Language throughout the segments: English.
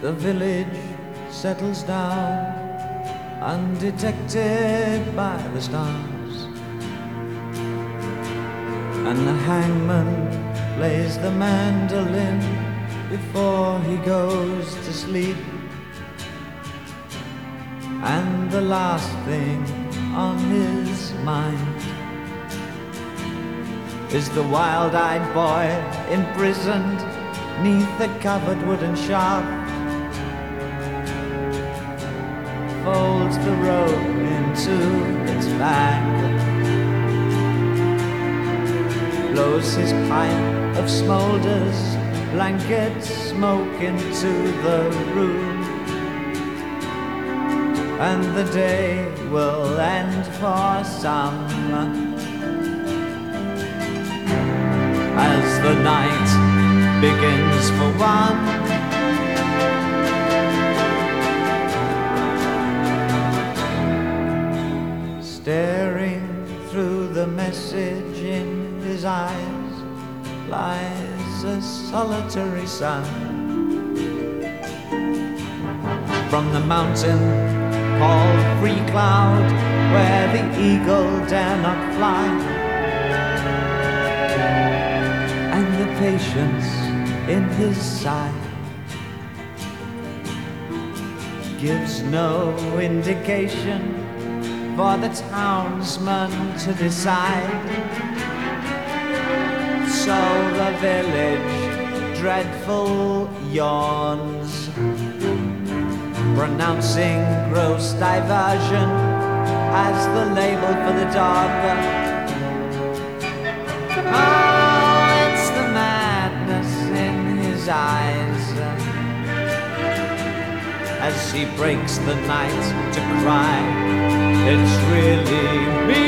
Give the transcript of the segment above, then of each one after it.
The village settles down, undetected by the stars, and the hangman plays the mandolin before he goes to sleep. And the last thing on his mind is the wild-eyed boy imprisoned 'neath the covered wooden shaft. Folds the rope into its bag, blows his pipe of smoulders, blanket smoke into the room, and the day will end for some as the night begins for one. Staring through the message in his eyes lies a solitary sun. From the mountain called Free Cloud, where the eagle dare not fly, and the patience in his sigh gives no indication for the townsman to decide. So the village dreadful yawns, pronouncing gross diversion as the label for the dog. Oh, it's the madness in his eyes as he breaks the night to cry, it's really me.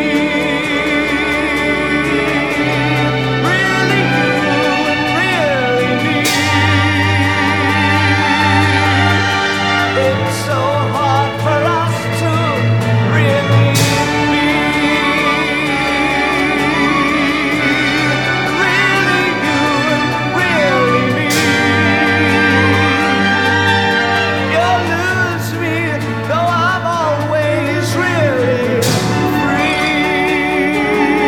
Really you and really me. It's so hard for us to really be. Really you and really me. You lose me, though I'm always really free.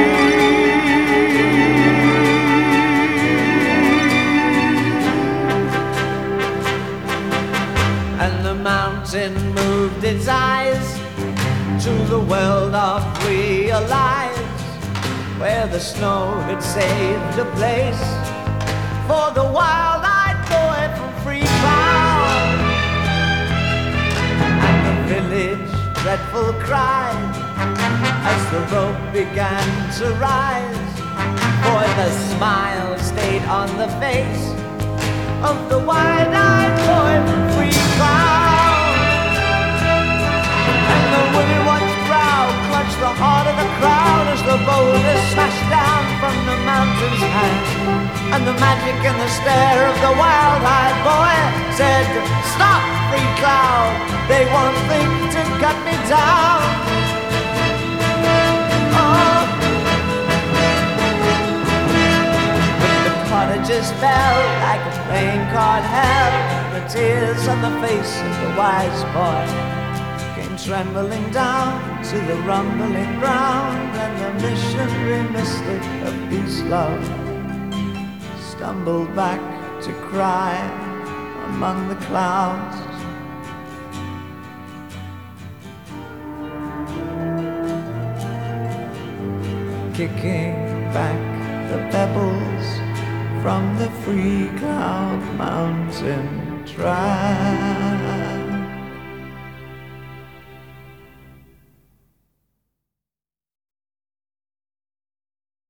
And the mountain moved its eyes to the world of realize, where the snow had saved a place for the wild-eyed boy from Free Cloud. And the village dreadful cried as the rope began to rise, for the smile stayed on the face of the wide-eyed boy from Free Cloud. And the women one's brow clutched the heart of the crowd as the boulder smashed down from the mountain's hand. And the magic and the stare of the wild-eyed boy said, stop, Free Cloud, they won't think to cut me down. Oh. But the cottagers fell like a playing card hell. The tears on the face of the wise boy came trembling down to the rumbling ground, and the missionary mystic of peace love stumbled back to cry among the clouds. Kicking back the pebbles from the Free Cloud Mountain Drive.